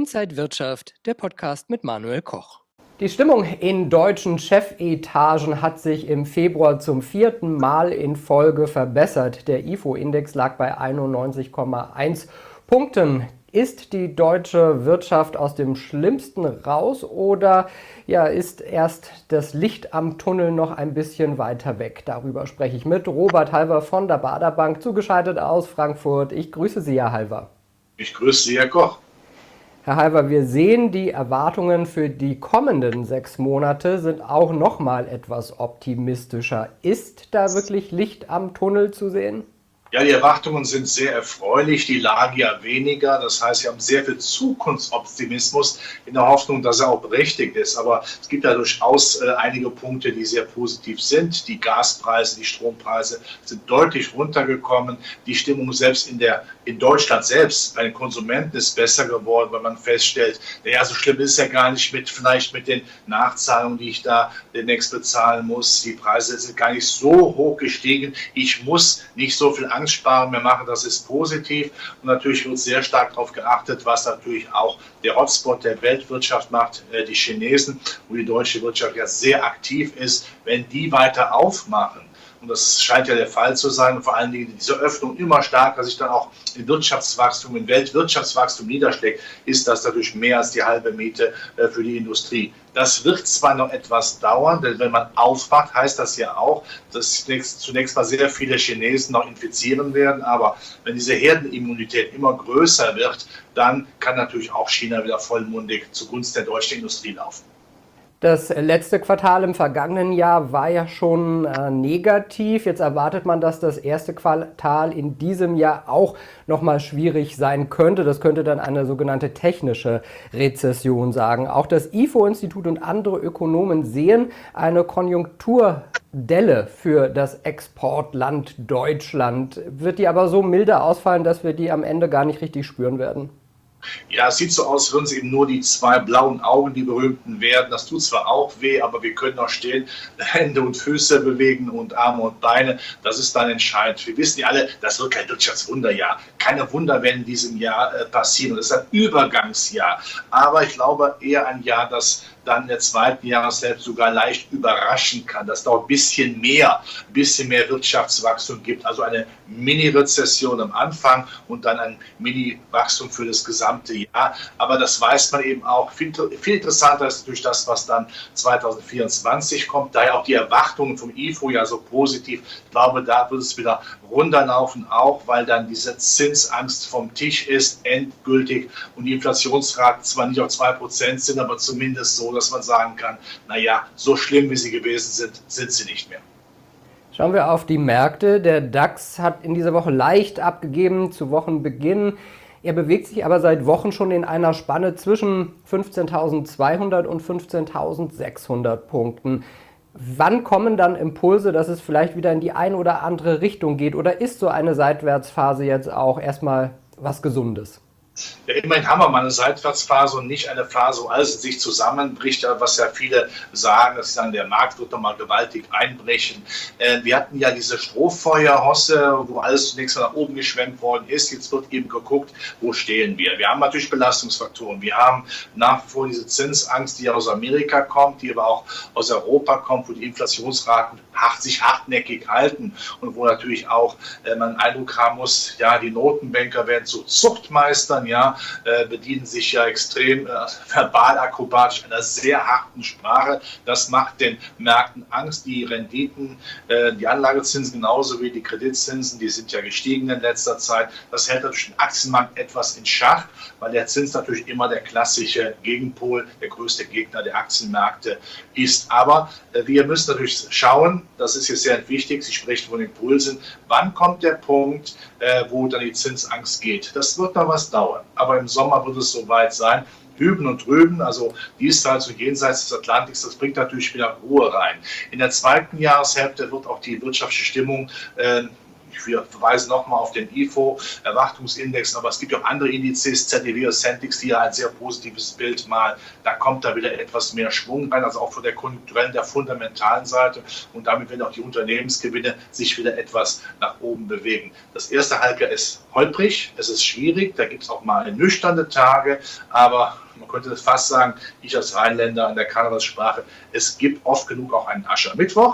Inside Wirtschaft, der Podcast mit Manuel Koch. Die Stimmung in deutschen Chefetagen hat sich im Februar zum 4. Mal in Folge verbessert. Der IFO-Index lag bei 91,1 Punkten. Ist die deutsche Wirtschaft aus dem Schlimmsten raus oder ist erst das Licht am Tunnel noch ein bisschen weiter weg? Darüber spreche ich mit Robert Halver von der Baader Bank, zugeschaltet aus Frankfurt. Ich grüße Sie, Herr Halver. Ich grüße Sie, Herr Koch. Herr Halver, wir sehen, die Erwartungen für die kommenden 6 Monate sind auch noch mal etwas optimistischer. Ist da wirklich Licht am Tunnel zu sehen? Ja, die Erwartungen sind sehr erfreulich, die Lage ja weniger. Das heißt, wir haben sehr viel Zukunftsoptimismus in der Hoffnung, dass er auch berechtigt ist. Aber es gibt ja durchaus einige Punkte, die sehr positiv sind. Die Gaspreise, die Strompreise sind deutlich runtergekommen. Die Stimmung selbst in Deutschland selbst bei den Konsumenten ist besser geworden, weil man feststellt, naja, so schlimm ist es ja gar nicht vielleicht mit den Nachzahlungen, die ich da demnächst bezahlen muss. Die Preise sind gar nicht so hoch gestiegen. Ich muss nicht so viel Angst sparen mehr machen, das ist positiv. Und natürlich wird sehr stark darauf geachtet, was natürlich auch der Hotspot der Weltwirtschaft macht, die Chinesen, wo die deutsche Wirtschaft ja sehr aktiv ist. Wenn die weiter aufmachen, und das scheint ja der Fall zu sein, und vor allen Dingen diese Öffnung immer stärker sich dann auch in Wirtschaftswachstum, in Weltwirtschaftswachstum niederschlägt, ist das natürlich mehr als die halbe Miete für die Industrie. Das wird zwar noch etwas dauern, denn wenn man aufmacht, heißt das ja auch, dass zunächst mal sehr viele Chinesen noch infizieren werden, aber wenn diese Herdenimmunität immer größer wird, dann kann natürlich auch China wieder vollmundig zugunsten der deutschen Industrie laufen. Das letzte Quartal im vergangenen Jahr war ja schon negativ. Jetzt erwartet man, dass das erste Quartal in diesem Jahr auch nochmal schwierig sein könnte. Das könnte dann eine sogenannte technische Rezession sagen. Auch das IFO-Institut und andere Ökonomen sehen eine Konjunkturdelle für das Exportland Deutschland. Wird die aber so milde ausfallen, dass wir die am Ende gar nicht richtig spüren werden? Ja, es sieht so aus, als würden es eben nur die 2 blauen Augen, die berühmten, werden. Das tut zwar auch weh, aber wir können auch stehen, Hände und Füße bewegen und Arme und Beine. Das ist dann entscheidend. Wir wissen ja alle, das wird kein Wirtschaftswunderjahr. Keine Wunder werden in diesem Jahr passieren. Das ist ein Übergangsjahr. Aber ich glaube eher ein Jahr, das dann in der zweiten Jahreshälfte sogar leicht überraschen kann, dass da auch ein bisschen mehr Wirtschaftswachstum gibt. Also eine Mini-Rezession am Anfang und dann ein Mini-Wachstum für das gesamte Jahr. Aber das weiß man eben auch. Viel interessanter ist natürlich das, was dann 2024 kommt. Daher auch die Erwartungen vom IFO ja so positiv. Ich glaube, da wird es wieder runterlaufen, auch weil dann diese Zinsangst vom Tisch ist, endgültig. Und die Inflationsraten zwar nicht auf 2% sind, aber zumindest so, dass man sagen kann, naja, so schlimm wie sie gewesen sind, sind sie nicht mehr. Schauen wir auf die Märkte. Der DAX hat in dieser Woche leicht abgegeben zu Wochenbeginn. Er bewegt sich aber seit Wochen schon in einer Spanne zwischen 15.200 und 15.600 Punkten. Wann kommen dann Impulse, dass es vielleicht wieder in die eine oder andere Richtung geht? Oder ist so eine Seitwärtsphase jetzt auch erstmal was Gesundes? Ja, immerhin haben wir mal eine Seitwärtsphase und nicht eine Phase, wo alles in sich zusammenbricht, was ja viele sagen, dass sie sagen, der Markt wird nochmal gewaltig einbrechen. Wir hatten ja diese Strohfeuerhosse, wo alles zunächst mal nach oben geschwemmt worden ist. Jetzt wird eben geguckt, wo stehen wir. Wir haben natürlich Belastungsfaktoren. Wir haben nach wie vor diese Zinsangst, die aus Amerika kommt, die aber auch aus Europa kommt, wo die Inflationsraten sich hartnäckig halten und wo natürlich auch man einen Eindruck haben muss, ja, die Notenbanker werden zu Zuchtmeistern, bedienen sich ja extrem verbal akrobatisch einer sehr harten Sprache. Das macht den Märkten Angst. Die Renditen, die Anlagezinsen genauso wie die Kreditzinsen, die sind ja gestiegen in letzter Zeit. Das hält natürlich den Aktienmarkt etwas in Schach, weil der Zins natürlich immer der klassische Gegenpol, der größte Gegner der Aktienmärkte ist. Aber wir müssen natürlich schauen, das ist jetzt sehr wichtig, Sie sprechen von Impulsen, wann kommt der Punkt, wo dann die Zinsangst geht. Das wird noch was dauern, aber im Sommer wird es soweit sein. Hüben und drüben, also diesseits und jenseits des Atlantiks, das bringt natürlich wieder Ruhe rein. In der zweiten Jahreshälfte wird auch die wirtschaftliche Stimmung Ich verweise nochmal auf den IFO-Erwartungsindex, aber es gibt auch andere Indizes, ZDW oder Centix, die ja ein sehr positives Bild malen. Da kommt da wieder etwas mehr Schwung rein, also auch von der konjunkturellen, der fundamentalen Seite. Und damit werden auch die Unternehmensgewinne sich wieder etwas nach oben bewegen. Das erste Halbjahr ist holprig, es ist schwierig, da gibt es auch mal nüchterne Tage, aber man könnte fast sagen, ich als Rheinländer an der Karnevalssprache, es gibt oft genug auch einen Aschermittwoch.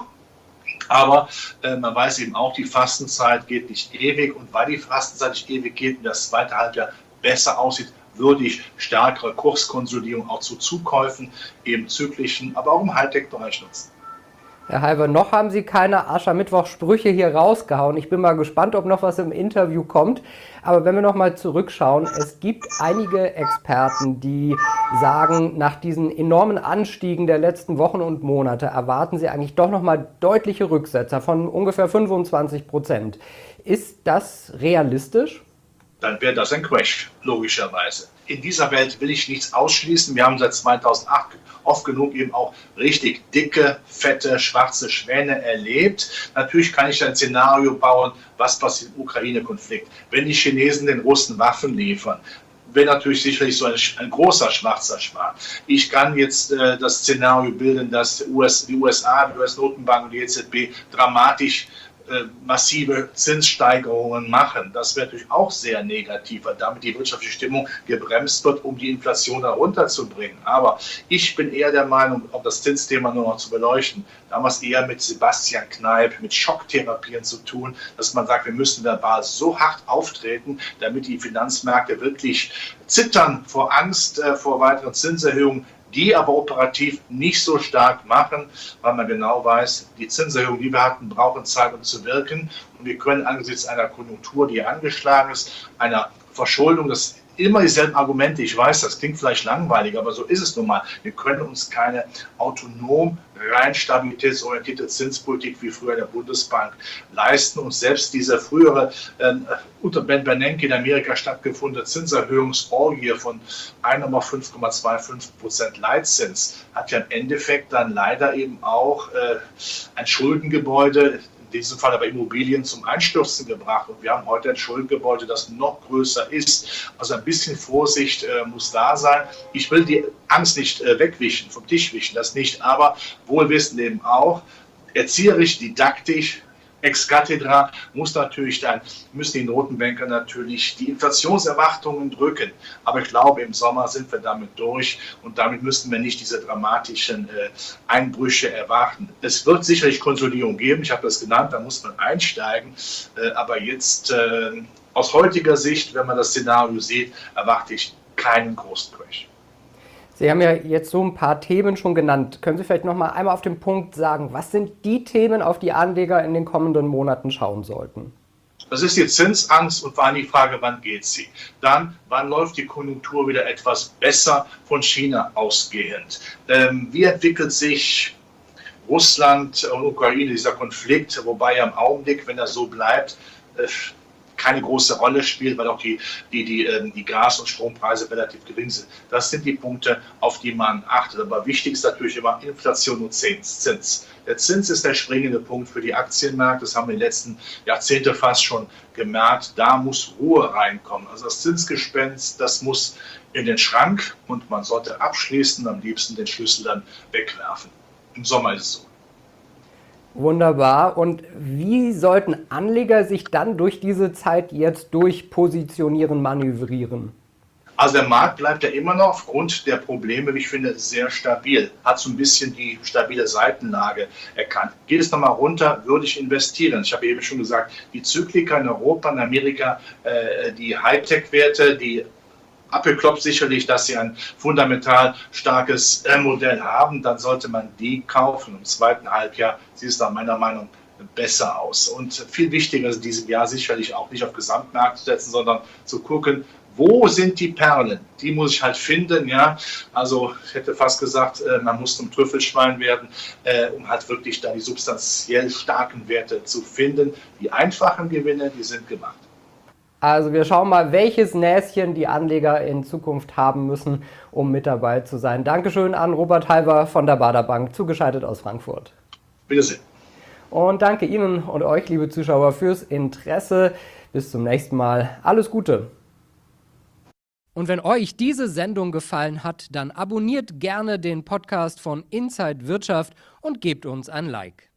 Aber man weiß eben auch, die Fastenzeit geht nicht ewig. Und weil die Fastenzeit nicht ewig geht und das zweite Halbjahr besser aussieht, würde ich stärkere Kurskonsolidierung auch zu Zukäufen im zyklischen, aber auch im Hightech-Bereich nutzen. Herr Halver, noch haben Sie keine Aschermittwoch-Sprüche hier rausgehauen. Ich bin mal gespannt, ob noch was im Interview kommt. Aber wenn wir noch mal zurückschauen, es gibt einige Experten, die sagen, nach diesen enormen Anstiegen der letzten Wochen und Monate erwarten sie eigentlich doch noch mal deutliche Rücksetzer von ungefähr 25%. Ist das realistisch? Dann wäre das ein Crash, logischerweise. In dieser Welt will ich nichts ausschließen. Wir haben seit 2008 oft genug eben auch richtig dicke, fette, schwarze Schwäne erlebt. Natürlich kann ich ein Szenario bauen, was passiert im Ukraine-Konflikt. Wenn die Chinesen den Russen Waffen liefern, wäre natürlich sicherlich so ein großer schwarzer Schwan. Ich kann jetzt das Szenario bilden, dass die USA, die US-Notenbank und die EZB dramatisch massive Zinssteigerungen machen. Das wäre natürlich auch sehr negativ, weil damit die wirtschaftliche Stimmung gebremst wird, um die Inflation herunterzubringen. Aber ich bin eher der Meinung, um das Zinsthema nur noch zu beleuchten, damals eher mit Sebastian Kneipp, mit Schocktherapien zu tun, dass man sagt, wir müssen verbal so hart auftreten, damit die Finanzmärkte wirklich zittern vor Angst vor weiteren Zinserhöhungen, die aber operativ nicht so stark machen, weil man genau weiß, die Zinserhöhungen, die wir hatten, brauchen Zeit, um zu wirken. Und wir können angesichts einer Konjunktur, die angeschlagen ist, einer Verschuldung, das immer dieselben Argumente, ich weiß, das klingt vielleicht langweilig, aber so ist es nun mal. Wir können uns keine autonom, rein stabilitätsorientierte Zinspolitik wie früher in der Bundesbank leisten. Und selbst diese frühere unter Ben Bernanke in Amerika stattgefundene Zinserhöhungsorgie von 5,25% Leitzins hat ja im Endeffekt dann leider eben auch ein Schuldengebäude, in diesem Fall aber Immobilien, zum Einstürzen gebracht. Und wir haben heute ein Schuldengebäude, das noch größer ist. Also ein bisschen Vorsicht muss da sein. Ich will die Angst nicht wegwischen, vom Tisch wischen, das nicht. Aber wohlwissend eben auch, erzieherisch, didaktisch, ex cathedra müssen die Notenbanker natürlich die Inflationserwartungen drücken. Aber ich glaube, im Sommer sind wir damit durch und damit müssten wir nicht diese dramatischen Einbrüche erwarten. Es wird sicherlich Konsolidierung geben, ich habe das genannt, da muss man einsteigen. Aber jetzt aus heutiger Sicht, wenn man das Szenario sieht, erwarte ich keinen großen Crash. Sie haben ja jetzt so ein paar Themen schon genannt. Können Sie vielleicht noch mal einmal auf den Punkt sagen, was sind die Themen, auf die Anleger in den kommenden Monaten schauen sollten? Das ist die Zinsangst und vor allem die Frage, wann geht sie? Dann, wann läuft die Konjunktur wieder etwas besser von China ausgehend? Wie entwickelt sich Russland und Ukraine, dieser Konflikt, wobei ja im Augenblick, wenn er so bleibt, keine große Rolle spielt, weil auch die Gas- und Strompreise relativ gering sind. Das sind die Punkte, auf die man achtet. Aber wichtig ist natürlich immer Inflation und Zins. Der Zins ist der springende Punkt für die Aktienmärkte. Das haben wir in den letzten Jahrzehnten fast schon gemerkt. Da muss Ruhe reinkommen. Also das Zinsgespenst, das muss in den Schrank und man sollte abschließen, am liebsten den Schlüssel dann wegwerfen. Im Sommer ist es so. Wunderbar. Und wie sollten Anleger sich dann durch diese Zeit jetzt durchpositionieren, manövrieren? Also der Markt bleibt ja immer noch aufgrund der Probleme, wie ich finde, sehr stabil. Hat so ein bisschen die stabile Seitenlage erkannt. Geht es nochmal runter, würde ich investieren. Ich habe eben schon gesagt, die Zyklika in Europa, in Amerika, die Hightech-Werte, die Apple klopft sicherlich, dass sie ein fundamental starkes Modell haben, dann sollte man die kaufen. Im zweiten Halbjahr sieht es nach meiner Meinung besser aus. Und viel wichtiger ist in diesem Jahr sicherlich auch nicht auf Gesamtmarkt zu setzen, sondern zu gucken, wo sind die Perlen? Die muss ich halt finden, ja. Also ich hätte fast gesagt, man muss zum Trüffelschwein werden, um halt wirklich da die substanziell starken Werte zu finden. Die einfachen Gewinne, die sind gemacht. Also wir schauen mal, welches Näschen die Anleger in Zukunft haben müssen, um mit dabei zu sein. Dankeschön an Robert Halver von der Baader Bank, zugeschaltet aus Frankfurt. Bitte sehr. Und danke Ihnen und euch, liebe Zuschauer, fürs Interesse. Bis zum nächsten Mal. Alles Gute. Und wenn euch diese Sendung gefallen hat, dann abonniert gerne den Podcast von Inside Wirtschaft und gebt uns ein Like.